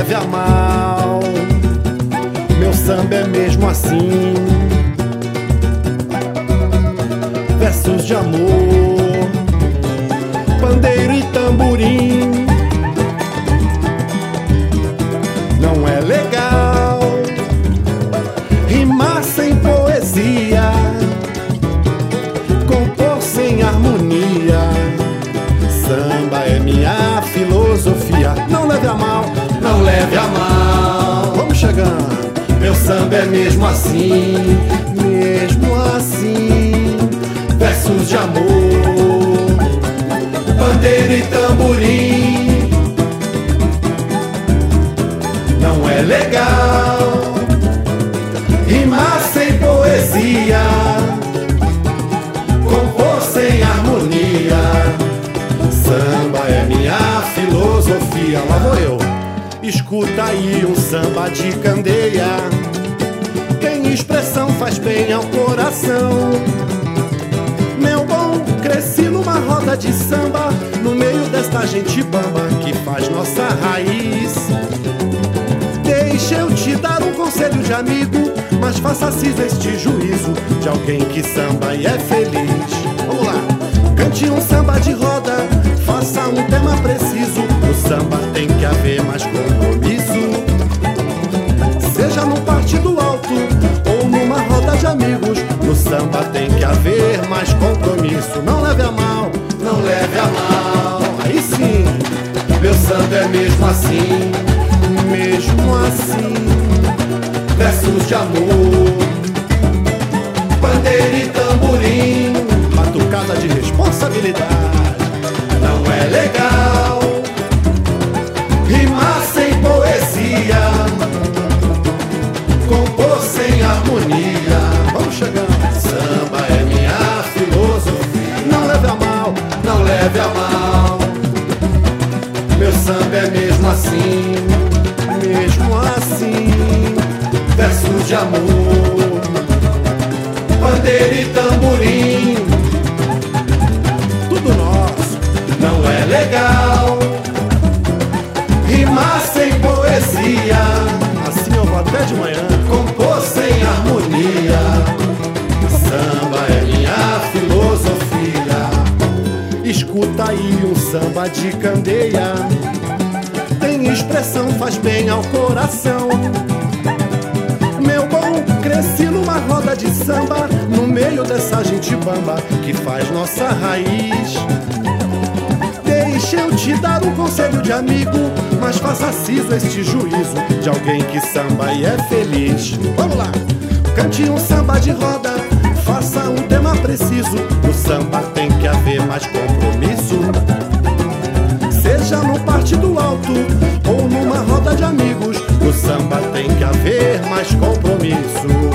leve a mal, meu samba é mesmo assim. Versos de amor, pandeiro e tamborim. Não é legal rimar sem poesia, compor sem harmonia. Samba é minha filosofia. Não leve a mal, não leve a mal. Vamos chegando. Meu samba é mesmo assim, mesmo assim. Versos de amor, pandeiro e tamborim. Não é legal rimar sem poesia, compor sem harmonia. Samba é minha filosofia. Lá vou eu. Escuta aí um samba de candeia, tem expressão, faz bem ao coração. Meu bom, cresci numa roda de samba, no meio desta gente bamba que faz nossa raiz. Deixa eu te dar um conselho de amigo, mas faça cis este juízo de alguém que samba e é feliz. Vamos lá. Cante um samba de roda, faça um tema preciso. No samba tem que haver mais compromisso. Seja num partido alto ou numa roda de amigos, no samba tem que haver mais compromisso. Não leve a mal, não leve a mal. Aí sim, meu samba é mesmo assim, mesmo assim. Versos de amor, pandeiro e tamborim, batucada de responsabilidade. Não é legal rimar sem poesia, compor sem harmonia. Vamos chegando. Samba é minha filosofia. Não leve a mal, não leve a mal. Meu samba é mesmo assim, mesmo assim. Versos de amor, pandeiro e tamborim, tudo nosso. Não é legal rimar sem poesia, assim eu vou até de manhã. Compor sem harmonia. Samba é minha filosofia. Escuta aí um samba de candeia, tem expressão, faz bem ao coração. Meu bom, cresci numa roda de samba, no meio dessa gente bamba que faz nossa raiz. Deixa eu te dar um conselho de amigo, mas faça ciso este juízo de alguém que samba e é feliz. Vamos lá. Cante um samba de roda, faça um tema preciso. No samba tem que haver mais compromisso. Seja no partido alto ou numa roda de amigos, no samba tem que haver mais compromisso.